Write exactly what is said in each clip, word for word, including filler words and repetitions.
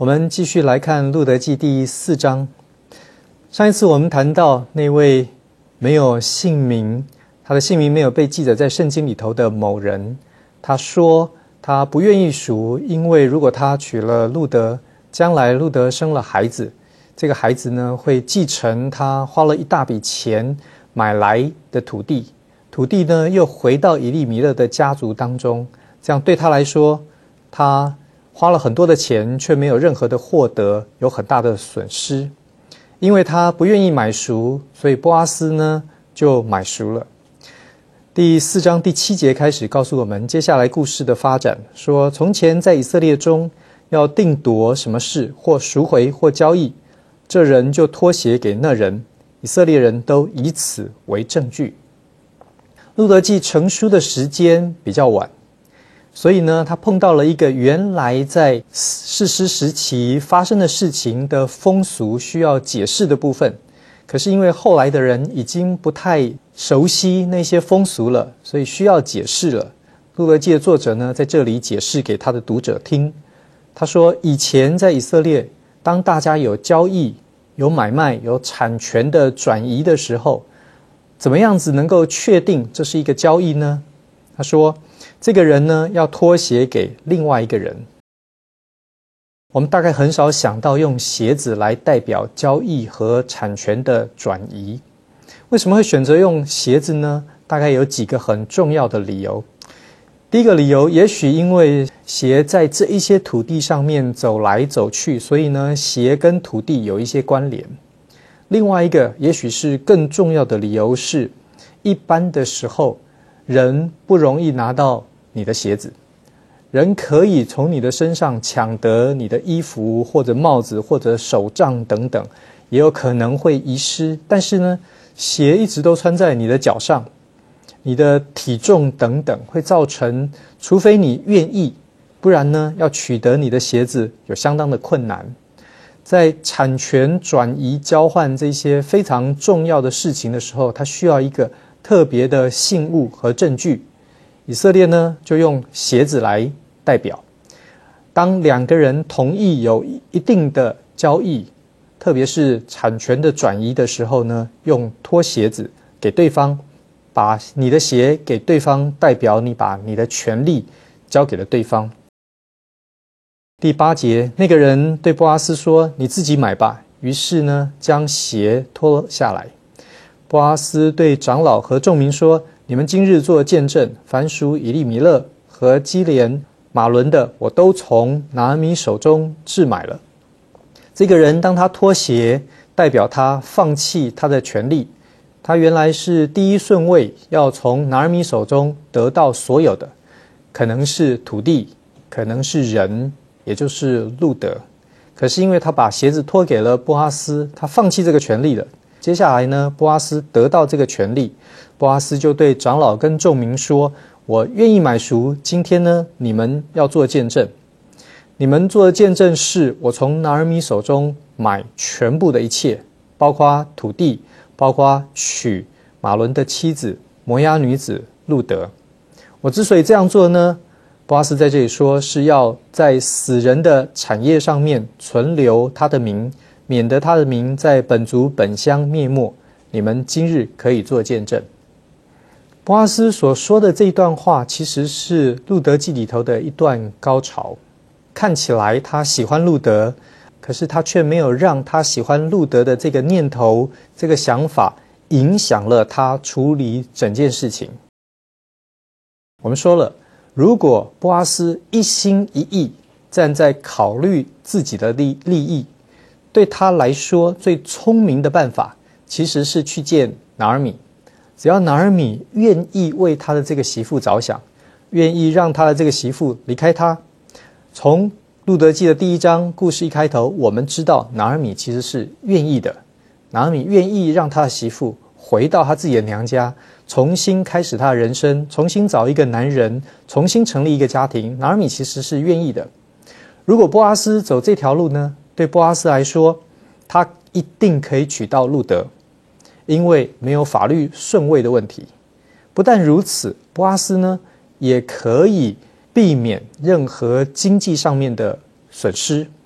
我们继续来看路得记第四章。上一次我们谈到那位没有姓名，他的姓名没有被记载在圣经里头的某人，他说他不愿意赎，因为如果他娶了路得，将来路得生了孩子，这个孩子呢会继承他花了一大笔钱买来的土地，土地呢又回到以利米勒的家族当中，这样对他来说，他花了很多的钱却没有任何的获得，有很大的损失。因为他不愿意买赎，所以波阿斯呢就买赎了。第四章第七节开始告诉我们接下来故事的发展，说从前在以色列中要定夺什么事，或赎回或交易，这人就托鞋给那人，以色列人都以此为证据。路得记成书的时间比较晚，所以呢，他碰到了一个原来在士师时期发生的事情的风俗需要解释的部分。可是因为后来的人已经不太熟悉那些风俗了，所以需要解释了。路得记的作者呢，在这里解释给他的读者听。他说，以前在以色列，当大家有交易、有买卖、有产权的转移的时候，怎么样子能够确定这是一个交易呢？他说，这个人呢要托鞋给另外一个人。我们大概很少想到用鞋子来代表交易和产权的转移。为什么会选择用鞋子呢？大概有几个很重要的理由。第一个理由，也许因为鞋在这一些土地上面走来走去，所以呢，鞋跟土地有一些关联。另外一个，也许是更重要的理由是，一般的时候，人不容易拿到你的鞋子，人可以从你的身上抢得你的衣服或者帽子或者手杖等等，也有可能会遗失。但是呢，鞋一直都穿在你的脚上，你的体重等等会造成，除非你愿意，不然呢，要取得你的鞋子有相当的困难。在产权转移交换这些非常重要的事情的时候，它需要一个特别的信物和证据。以色列呢，就用鞋子来代表。当两个人同意有一定的交易，特别是产权的转移的时候呢，用脱鞋子给对方，把你的鞋给对方，代表你把你的权利交给了对方。第八节，那个人对波阿斯说，你自己买吧。于是呢，将鞋脱下来。波阿斯对长老和众民说，你们今日做见证，凡属以利米勒和基连、马伦的，我都从拿俄米手中置买了。这个人当他脱鞋，代表他放弃他的权利。他原来是第一顺位，要从拿俄米手中得到所有的，可能是土地，可能是人，也就是路得。可是因为他把鞋子脱给了波阿斯，他放弃这个权利了。接下来呢，波阿斯得到这个权利，波阿斯就对长老跟众民说，我愿意买赎，今天呢，你们要做见证。你们做的见证是，我从拿俄米手中买全部的一切，包括土地，包括娶马伦的妻子摩押女子路得。我之所以这样做呢，波阿斯在这里说，是要在死人的产业上面存留他的名，免得他的名在本族本乡灭没。你们今日可以做见证。波阿斯所说的这一段话，其实是路得记里头的一段高潮。看起来他喜欢路得，可是他却没有让他喜欢路得的这个念头、这个想法影响了他处理整件事情。我们说了，如果波阿斯一心一意站在考虑自己的利利益，对他来说最聪明的办法其实是去见拿俄米。只要拿俄米愿意为他的这个媳妇着想，愿意让他的这个媳妇离开他。从路得记的第一章故事一开头，我们知道拿俄米其实是愿意的。拿俄米愿意让他的媳妇回到他自己的娘家，重新开始他的人生，重新找一个男人，重新成立一个家庭。拿俄米其实是愿意的。如果波阿斯走这条路呢，对波阿斯来说，他一定可以娶到路得，因为没有法律顺位的问题。不但如此，波阿斯呢也可以避免任何经济上面的损失。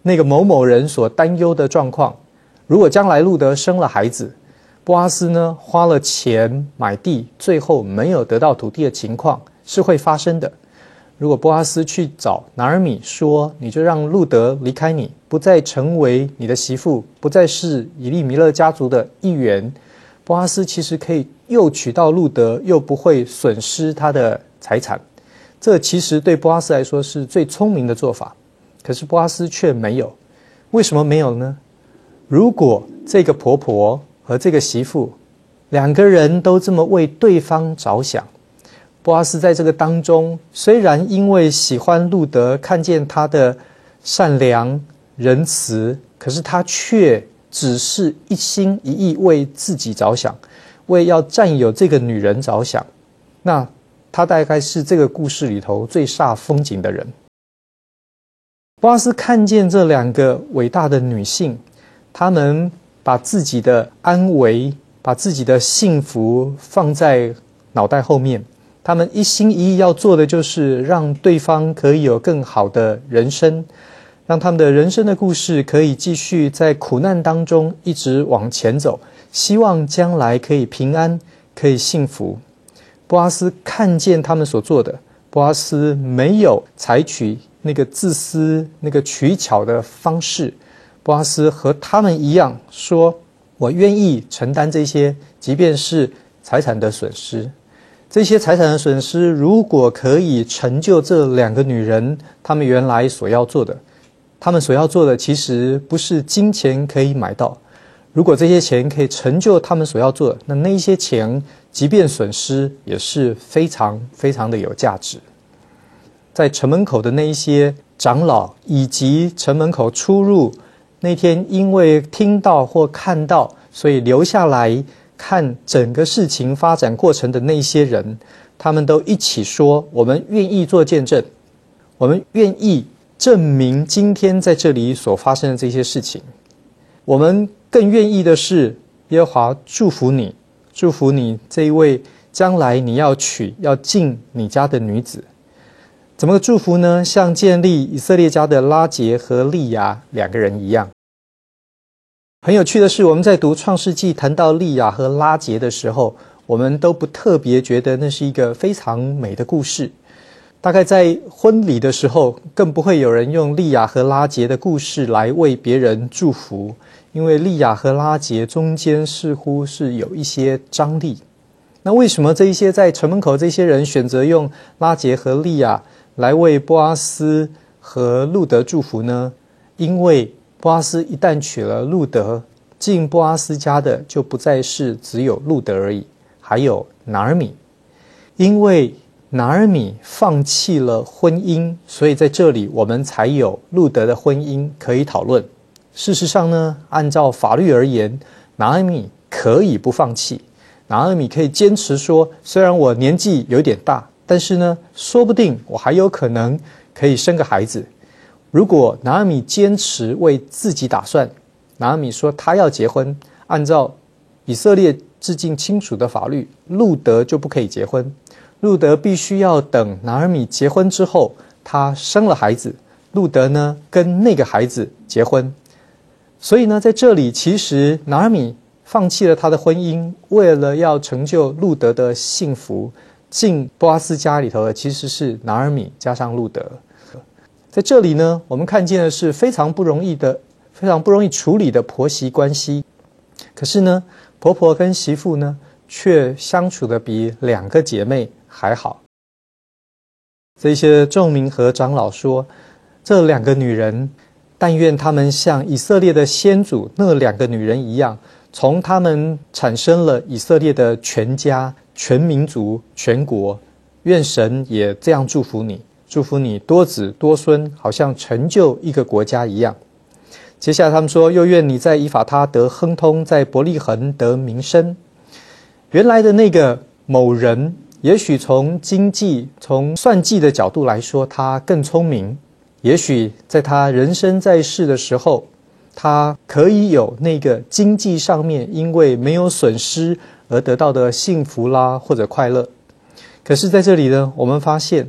那个某某人所担忧的状况。如果将来路得生了孩子，波阿斯呢花了钱买地，最后没有得到土地的情况是会发生的。如果波阿斯去找拿俄米说，你就让路得离开你，不再成为你的媳妇，不再是以利米勒家族的一员，波阿斯其实可以又娶到路得，又不会损失他的财产。这其实对波阿斯来说是最聪明的做法，可是波阿斯却没有。为什么没有呢？如果这个婆婆和这个媳妇两个人都这么为对方着想，波阿斯在这个当中，虽然因为喜欢路得，看见他的善良仁慈，可是他却只是一心一意为自己着想，为要占有这个女人着想。那他大概是这个故事里头最煞风景的人。波阿斯看见这两个伟大的女性，她们把自己的安危，把自己的幸福放在脑袋后面，他们一心一意要做的就是让对方可以有更好的人生，让他们的人生的故事可以继续在苦难当中一直往前走，希望将来可以平安，可以幸福。波阿斯看见他们所做的，波阿斯没有采取那个自私、那个取巧的方式，波阿斯和他们一样说，我愿意承担这些，即便是财产的损失。这些财产的损失如果可以成就这两个女人她们原来所要做的，她们所要做的其实不是金钱可以买到，如果这些钱可以成就她们所要做的，那那些钱即便损失也是非常非常的有价值。在城门口的那一些长老，以及城门口出入那天因为听到或看到，所以留下来看整个事情发展过程的那些人，他们都一起说，我们愿意做见证，我们愿意证明今天在这里所发生的这些事情。我们更愿意的是，耶和华祝福你，祝福你这一位将来你要娶要进你家的女子。怎么个祝福呢？像建立以色列家的拉结和利亚两个人一样。很有趣的是，我们在读创世纪谈到利亚和拉结的时候，我们都不特别觉得那是一个非常美的故事。大概在婚礼的时候，更不会有人用利亚和拉结的故事来为别人祝福，因为利亚和拉结中间似乎是有一些张力。那为什么这一些在城门口这些人选择用拉结和利亚来为波阿斯和路得祝福呢？因为波阿斯一旦娶了路得，进波阿斯家的就不再是只有路得而已，还有拿俄米。因为拿俄米放弃了婚姻，所以在这里我们才有路得的婚姻可以讨论。事实上呢，按照法律而言，拿俄米可以不放弃，拿俄米可以坚持说，虽然我年纪有点大，但是呢，说不定我还有可能可以生个孩子。如果拿俄米坚持为自己打算，拿俄米说他要结婚，按照以色列制定清楚的法律，路得就不可以结婚。路得必须要等拿俄米结婚之后，他生了孩子，路得呢跟那个孩子结婚。所以呢，在这里其实拿俄米放弃了他的婚姻，为了要成就路得的幸福，进波阿斯家里头的其实是拿俄米加上路得。在这里呢，我们看见的是非常不容易的、非常不容易处理的婆媳关系。可是呢，婆婆跟媳妇呢，却相处的比两个姐妹还好。这些众民和长老说，这两个女人，但愿她们像以色列的先祖那两个女人一样，从她们产生了以色列的全家、全民族、全国。愿神也这样祝福你，祝福你多子多孙，好像成就一个国家一样。接下来他们说，又愿你在以法他得亨通，在伯利恒得名声。原来的那个某人，也许从经济、从算计的角度来说，他更聪明。也许在他人生在世的时候，他可以有那个经济上面因为没有损失而得到的幸福啦，或者快乐。可是在这里呢，我们发现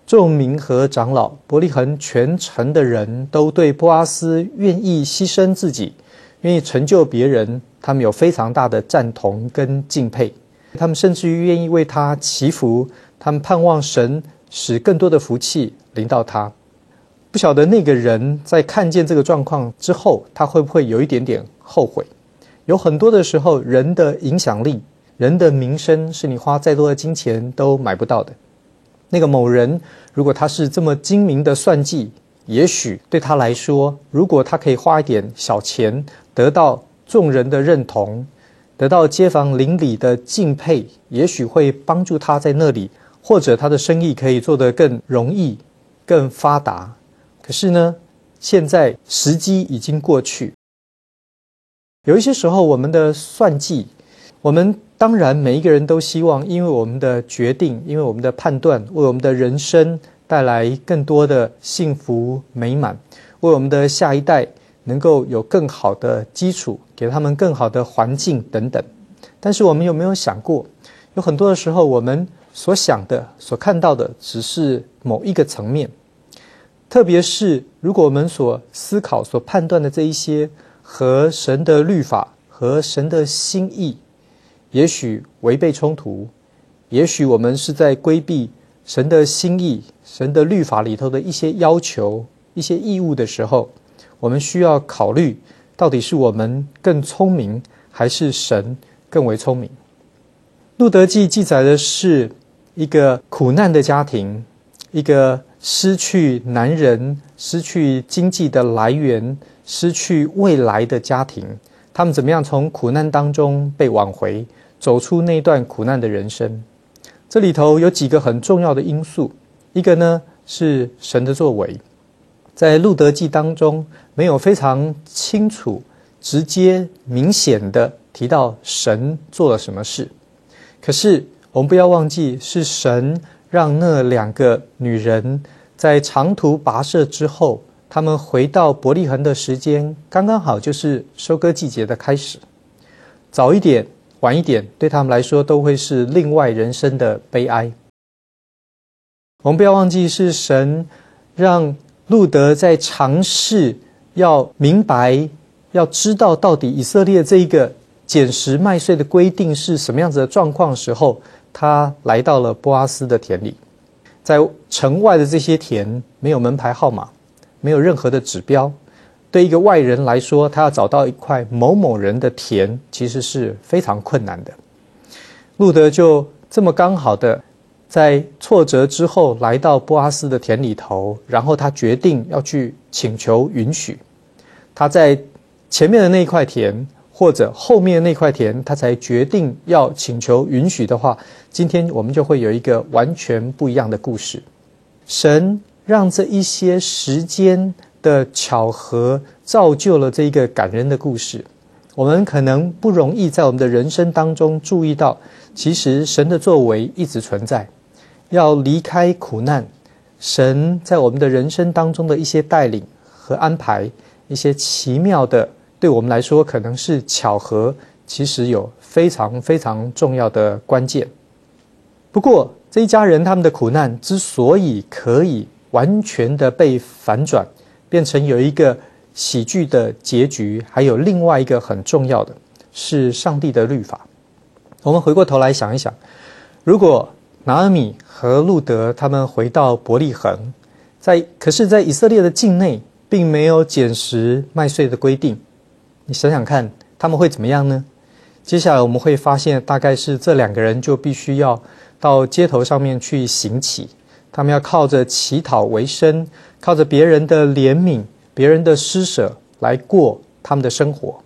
众民和长老，伯利恒全城的人都对波阿斯愿意牺牲自己，愿意成就别人，他们有非常大的赞同跟敬佩。他们甚至于愿意为他祈福，他们盼望神使更多的福气临到他。不晓得那个人在看见这个状况之后，他会不会有一点点后悔？有很多的时候，人的影响力，人的名声是你花再多的金钱都买不到的。那个某人如果他是这么精明的算计，也许对他来说，如果他可以花一点小钱得到众人的认同，得到街坊邻里的敬佩，也许会帮助他在那里，或者他的生意可以做得更容易更发达。可是呢，现在时机已经过去。有一些时候我们的算计，我们当然每一个人都希望因为我们的决定，因为我们的判断，为我们的人生带来更多的幸福美满，为我们的下一代能够有更好的基础，给他们更好的环境等等。但是我们有没有想过，有很多的时候我们所想的所看到的只是某一个层面，特别是如果我们所思考所判断的这一些和神的律法和神的心意也许违背冲突，也许我们是在规避神的心意，神的律法里头的一些要求，一些义务的时候，我们需要考虑到底是我们更聪明，还是神更为聪明。路得记记载的是一个苦难的家庭，一个失去男人，失去经济的来源，失去未来的家庭，他们怎么样从苦难当中被挽回，走出那段苦难的人生。这里头有几个很重要的因素，一个呢是神的作为。在路得记当中没有非常清楚直接明显的提到神做了什么事，可是我们不要忘记，是神让那两个女人在长途跋涉之后，他们回到伯利恒的时间刚刚好就是收割季节的开始，早一点晚一点对他们来说都会是另外人生的悲哀。我们不要忘记，是神让路得在尝试要明白，要知道到底以色列这一个捡拾麦穗的规定是什么样子的状况的时候，他来到了波阿斯的田里。在城外的这些田没有门牌号码，没有任何的指标，对一个外人来说，他要找到一块某某人的田其实是非常困难的。路得就这么刚好的在挫折之后来到波阿斯的田里头，然后他决定要去请求允许。他在前面的那块田或者后面的那块田他才决定要请求允许的话，今天我们就会有一个完全不一样的故事。神让这一些时间的巧合造就了这一个感人的故事。我们可能不容易在我们的人生当中注意到，其实神的作为一直存在。要离开苦难，神在我们的人生当中的一些带领和安排，一些奇妙的，对我们来说可能是巧合，其实有非常非常重要的关键。不过这一家人他们的苦难之所以可以完全的被反转，变成有一个喜剧的结局，还有另外一个很重要的是上帝的律法。我们回过头来想一想，如果拿俄米和路得他们回到伯利恒，在可是在以色列的境内并没有捡拾麦穗的规定，你想想看他们会怎么样呢？接下来我们会发现，大概是这两个人就必须要到街头上面去行乞，他们要靠着乞讨为生，靠着别人的怜悯，别人的施舍来过他们的生活。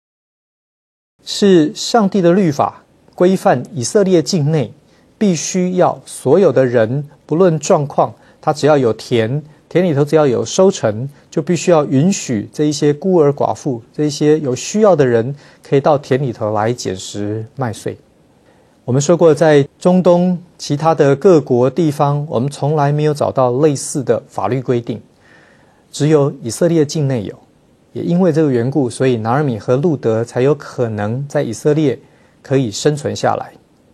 是上帝的律法规范以色列境内必须要所有的人不论状况，他只要有田，田里头只要有收成，就必须要允许这一些孤儿寡妇，这一些有需要的人可以到田里头来捡拾麦穗。我们说过，在中东其他的各国地方，我们从来没有找到类似的法律规定，只有以色列境内有。也因为这个缘故，所以拿俄米和路得才有可能在以色列可以生存下来。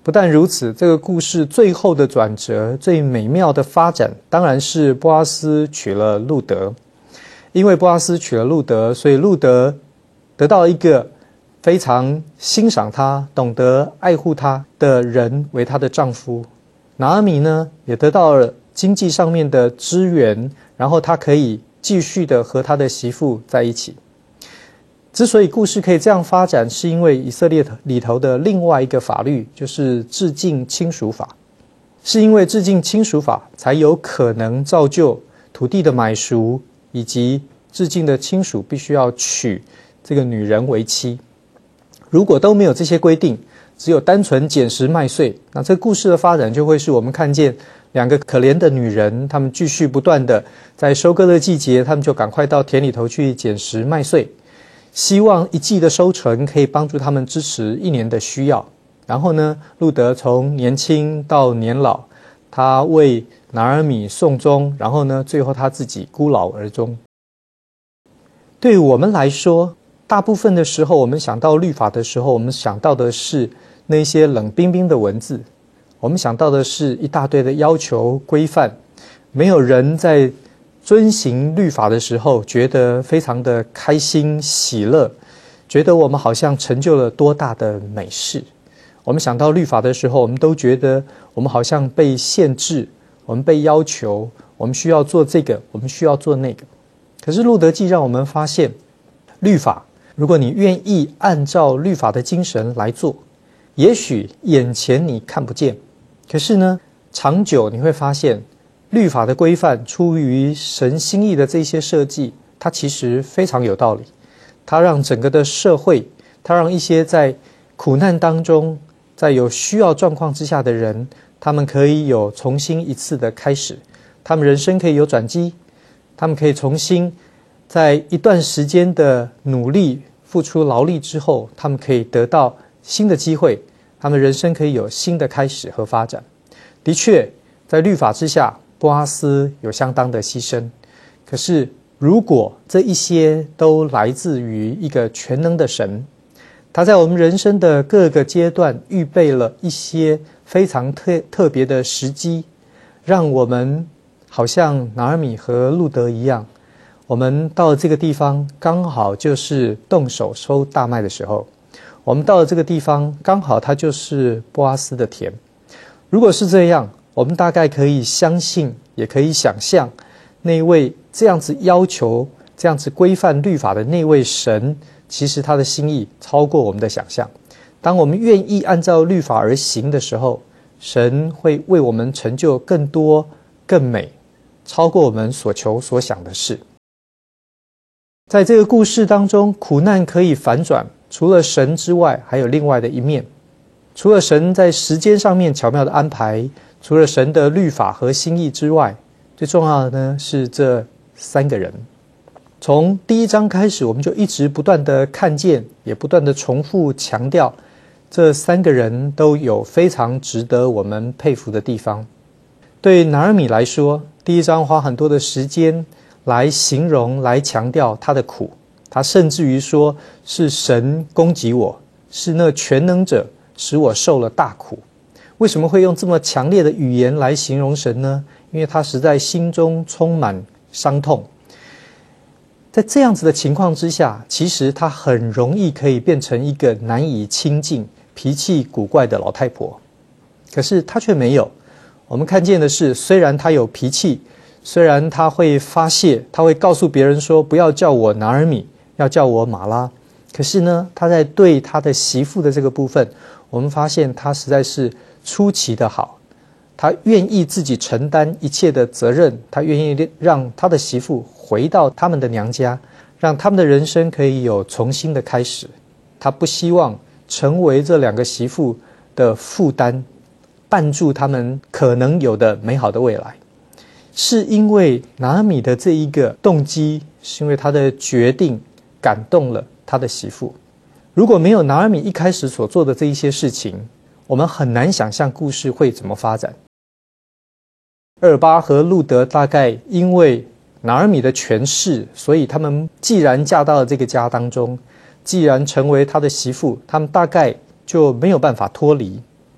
不但如此，这个故事最后的转折、最美妙的发展，当然是波阿斯娶了路德。因为波阿斯娶了路德，所以路德得到一个非常欣赏他、懂得爱护他的人为他的丈夫。拿俄米呢，也得到了经济上面的支援，然后他可以继续的和他的媳妇在一起。之所以故事可以这样发展，是因为以色列里头的另外一个法律，就是致敬亲属法。是因为致敬亲属法，才有可能造就土地的买赎，以及致敬的亲属必须要娶这个女人为妻。如果都没有这些规定，只有单纯捡拾麦穗，那这个故事的发展就会是我们看见两个可怜的女人，她们继续不断的在收割的季节，她们就赶快到田里头去捡拾麦穗，希望一季的收成可以帮助他们支持一年的需要。然后呢，路德从年轻到年老，他为拿俄米送终，然后呢，最后他自己孤老而终。对于我们来说，大部分的时候，我们想到律法的时候，我们想到的是那些冷冰冰的文字，我们想到的是一大堆的要求规范，没有人在遵行律法的时候觉得非常的开心喜乐，觉得我们好像成就了多大的美事。我们想到律法的时候，我们都觉得我们好像被限制，我们被要求，我们需要做这个，我们需要做那个。可是路德记让我们发现，律法如果你愿意按照律法的精神来做，也许眼前你看不见，可是呢，长久你会发现律法的规范出于神心意的这些设计，它其实非常有道理。它让整个的社会，它让一些在苦难当中，在有需要状况之下的人，他们可以有重新一次的开始，他们人生可以有转机，他们可以重新在一段时间的努力付出劳力之后，他们可以得到新的机会，他们人生可以有新的开始和发展。的确，在律法之下，波阿斯有相当的牺牲。可是如果这一些都来自于一个全能的神，他在我们人生的各个阶段预备了一些非常特特别的时机，让我们好像拿俄米和路德一样，我们到了这个地方刚好就是动手收大麦的时候，我们到了这个地方刚好它就是波阿斯的田。如果是这样，我们大概可以相信，也可以想象，那位这样子要求、这样子规范律法的那位神，其实他的心意超过我们的想象。当我们愿意按照律法而行的时候，神会为我们成就更多、更美，超过我们所求所想的事。在这个故事当中，苦难可以反转，除了神之外，还有另外的一面。除了神在时间上面巧妙的安排，除了神的律法和心意之外，最重要的呢是这三个人。从第一章开始，我们就一直不断的看见，也不断的重复强调，这三个人都有非常值得我们佩服的地方。对拿俄米来说，第一章花很多的时间来形容、来强调他的苦，他甚至于说是神攻击我，是那全能者使我受了大苦。为什么会用这么强烈的语言来形容神呢？因为他实在心中充满伤痛。在这样子的情况之下，其实他很容易可以变成一个难以亲近、脾气古怪的老太婆。可是他却没有。我们看见的是，虽然他有脾气，虽然他会发泄，他会告诉别人说不要叫我拿俄米，要叫我玛拉，可是呢，他在对他的媳妇的这个部分，我们发现他实在是出奇的好。他愿意自己承担一切的责任，他愿意让他的媳妇回到他们的娘家，让他们的人生可以有重新的开始。他不希望成为这两个媳妇的负担，绊住他们可能有的美好的未来。是因为拿俄米的这一个动机，是因为他的决定感动了他的媳妇。如果没有拿俄米一开始所做的这一些事情，我们很难想象故事会怎么发展。俄巴和路德大概因为拿俄米的权势，所以他们既然嫁到了这个家当中，既然成为他的媳妇，他们大概就没有办法脱离。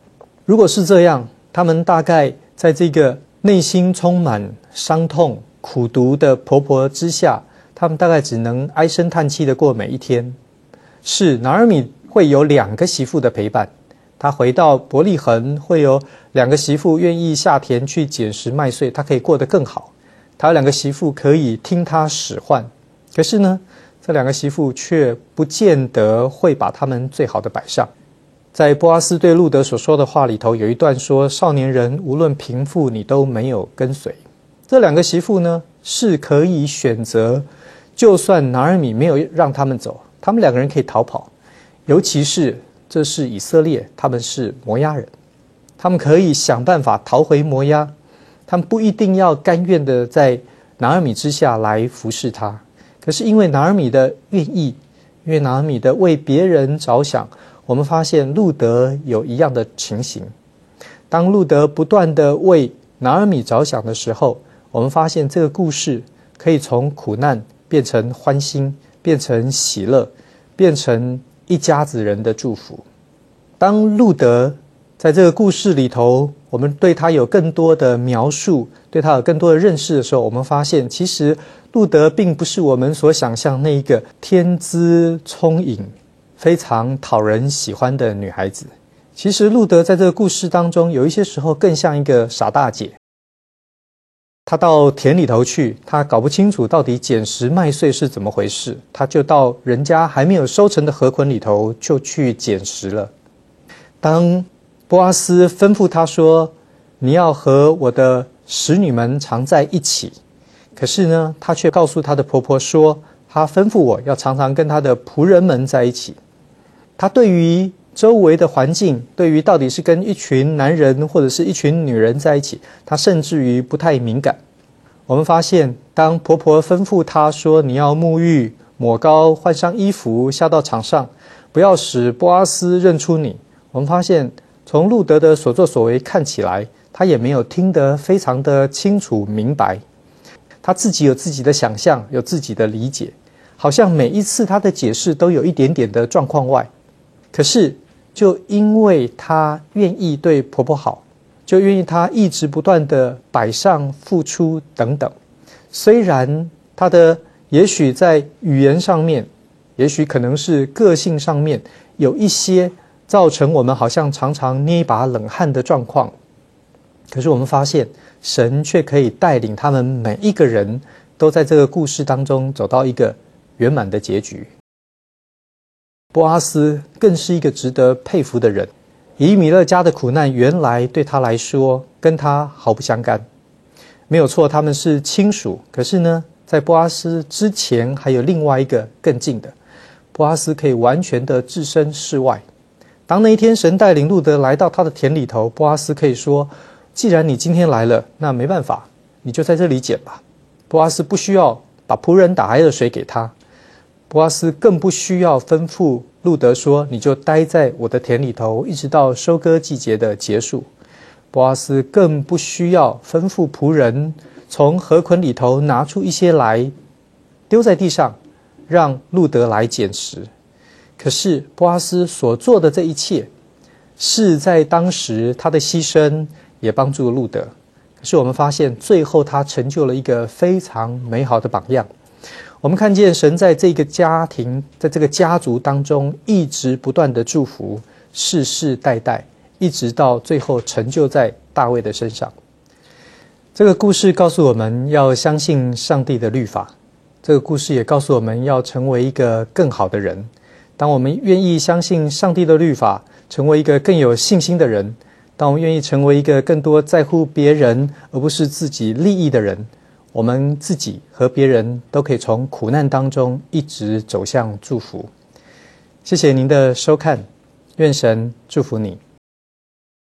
如果是这样，他们大概在这个内心充满伤痛、苦毒的婆婆之下，他们大概只能唉声叹气的过每一天。是，拿俄米会有两个媳妇的陪伴，他回到伯利恒会有两个媳妇愿意下田去捡拾麦穗，他可以过得更好。他有两个媳妇可以听他使唤，可是呢，这两个媳妇却不见得会把他们最好的摆上。在波阿斯对路德所说的话里头，有一段说：少年人无论贫富，你都没有跟随。这两个媳妇呢，是可以选择，就算拿俄米没有让他们走，他们两个人可以逃跑。尤其是这是以色列，他们是摩押人，他们可以想办法逃回摩押，他们不一定要甘愿的在拿俄米之下来服侍他。可是因为拿俄米的愿意，因为拿俄米的为别人着想，我们发现路德有一样的情形。当路德不断的为拿俄米着想的时候，我们发现这个故事可以从苦难变成欢欣，变成喜乐，变成一家子人的祝福。当路德在这个故事里头，我们对他有更多的描述，对他有更多的认识的时候，我们发现其实路德并不是我们所想象那一个天资聪颖、非常讨人喜欢的女孩子。其实路德在这个故事当中，有一些时候更像一个傻大姐。他到田里头去，他搞不清楚到底捡拾麦穗是怎么回事，他就到人家还没有收成的河捆里头就去捡拾了。当波阿斯吩咐他说：你要和我的使女们常在一起，可是呢，他却告诉他的婆婆说，他吩咐我要常常跟他的仆人们在一起。他对于周围的环境，对于到底是跟一群男人或者是一群女人在一起，他甚至于不太敏感。我们发现，当婆婆吩咐他说你要沐浴、抹膏、换上衣服下到场上，不要使波阿斯认出你，我们发现从路德的所作所为看起来，他也没有听得非常的清楚明白，他自己有自己的想象，有自己的理解，好像每一次他的解释都有一点点的状况外。可是就因为她愿意对婆婆好，就愿意她一直不断的摆上付出等等，虽然她的也许在语言上面，也许可能是个性上面有一些造成我们好像常常捏一把冷汗的状况，可是我们发现神却可以带领他们每一个人都在这个故事当中走到一个圆满的结局。波阿斯更是一个值得佩服的人，以米勒家的苦难原来对他来说跟他毫不相干，没有错，他们是亲属，可是呢，在波阿斯之前还有另外一个更近的，波阿斯可以完全的置身事外。当那一天神带领路德来到他的田里头，波阿斯可以说，既然你今天来了，那没办法，你就在这里捡吧。波阿斯不需要把仆人打来的水给他，波阿斯更不需要吩咐路德说，你就待在我的田里头，一直到收割季节的结束。波阿斯更不需要吩咐仆人从河捆里头拿出一些来，丢在地上，让路德来捡拾。可是波阿斯所做的这一切，是在当时他的牺牲也帮助了路德。可是我们发现，最后他成就了一个非常美好的榜样。我们看见神在这个家庭，在这个家族当中一直不断的祝福，世世代代，一直到最后成就在大卫的身上。这个故事告诉我们要相信上帝的律法，这个故事也告诉我们要成为一个更好的人。当我们愿意相信上帝的律法，成为一个更有信心的人，当我们愿意成为一个更多在乎别人而不是自己利益的人，我们自己和别人都可以从苦难当中一直走向祝福。谢谢您的收看，愿神祝福你。